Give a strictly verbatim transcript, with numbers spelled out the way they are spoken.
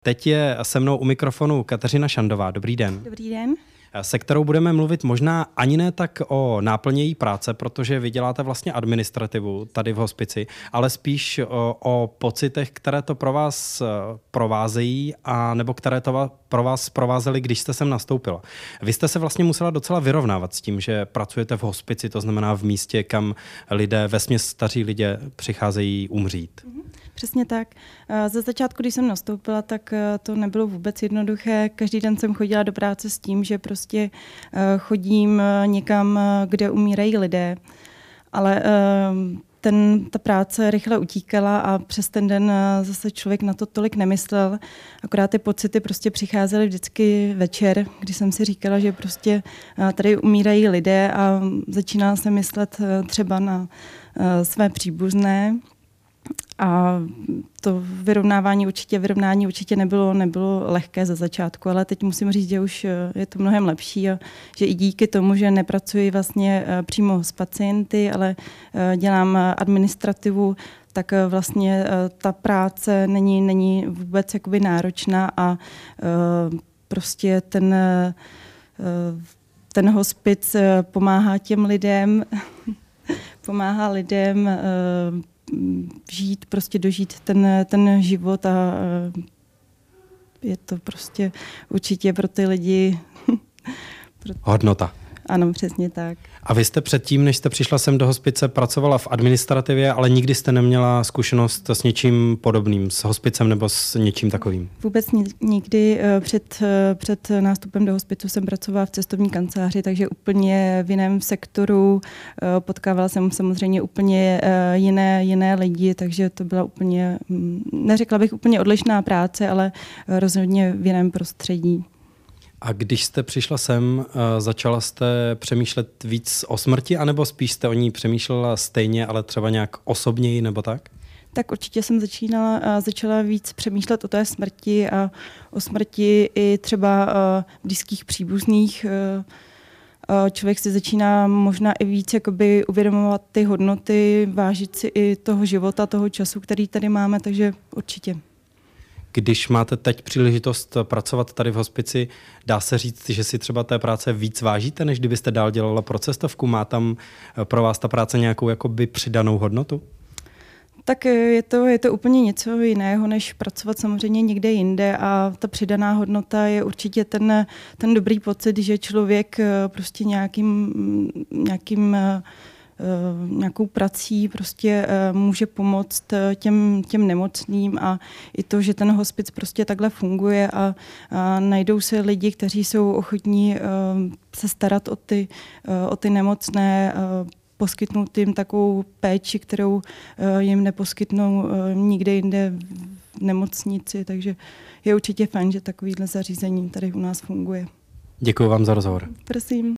Teď je se mnou u mikrofonu Kateřina Šandová. Dobrý den. Dobrý den. Se kterou budeme mluvit možná ani ne tak o náplně její práce, protože vy děláte vlastně administrativu tady v hospici, ale spíš o, o pocitech, které to pro vás provázejí a nebo které to pro vás provázely, když jste sem nastoupila. Vy jste se vlastně musela docela vyrovnávat s tím, že pracujete v hospici, to znamená v místě, kam lidé, vesměs staří lidé přicházejí umřít. Přesně tak. Ze začátku, když jsem nastoupila, tak to nebylo vůbec jednoduché. Každý den jsem chodila do práce s tím, že prostě chodím někam, kde umírají lidé. Ale ten, ta práce rychle utíkala a přes ten den zase člověk na to tolik nemyslel. Akorát ty pocity prostě přicházely vždycky večer, kdy jsem si říkala, že prostě tady umírají lidé a začínala jsem myslet třeba na své příbuzné. A to vyrovnávání určitě, vyrovnání určitě nebylo, nebylo lehké ze začátku, ale teď musím říct, že už je to mnohem lepší a že i díky tomu, že nepracuji vlastně přímo s pacienty, ale dělám administrativu, tak vlastně ta práce není, není vůbec jakoby náročná a prostě ten, ten hospic pomáhá těm lidem, pomáhá lidem žít, prostě dožít ten, ten život a je to prostě určitě pro ty lidi pro... hodnota. Ano, přesně tak. A vy jste předtím, než jste přišla sem do hospice, pracovala v administrativě, ale nikdy jste neměla zkušenost s něčím podobným, s hospicem nebo s něčím takovým? Vůbec nikdy. Před, před nástupem do hospicu jsem pracovala v cestovní kanceláři, takže úplně v jiném sektoru. Potkávala jsem samozřejmě úplně jiné, jiné lidi, takže to byla úplně, neřekla bych úplně odlišná práce, ale rozhodně v jiném prostředí. A když jste přišla sem, začala jste přemýšlet víc o smrti, anebo spíš jste o ní přemýšlela stejně, ale třeba nějak osobněji nebo tak? Tak určitě jsem začínala, začala víc přemýšlet o té smrti a o smrti i třeba blízkých příbuzných. Člověk si začíná možná i víc jakoby uvědomovat ty hodnoty, vážit si i toho života, toho času, který tady máme, takže určitě. Když máte teď příležitost pracovat tady v hospici, dá se říct, že si třeba té práce víc vážíte, než kdybyste dál dělala pro cestovku? Má tam pro vás ta práce nějakou jakoby přidanou hodnotu? Tak je to, je to úplně něco jiného, než pracovat samozřejmě někde jinde a ta přidaná hodnota je určitě ten, ten dobrý pocit, že člověk prostě nějakým, nějakým nějakou prací prostě může pomoct těm, těm nemocným a i to, že ten hospic prostě takhle funguje a, a najdou se lidi, kteří jsou ochotní se starat o ty, o ty nemocné, poskytnout jim takovou péči, kterou jim neposkytnou nikde jinde v nemocnici, takže je určitě fajn, že takovýhle zařízení tady u nás funguje. Děkuji vám za rozhovor. Prosím.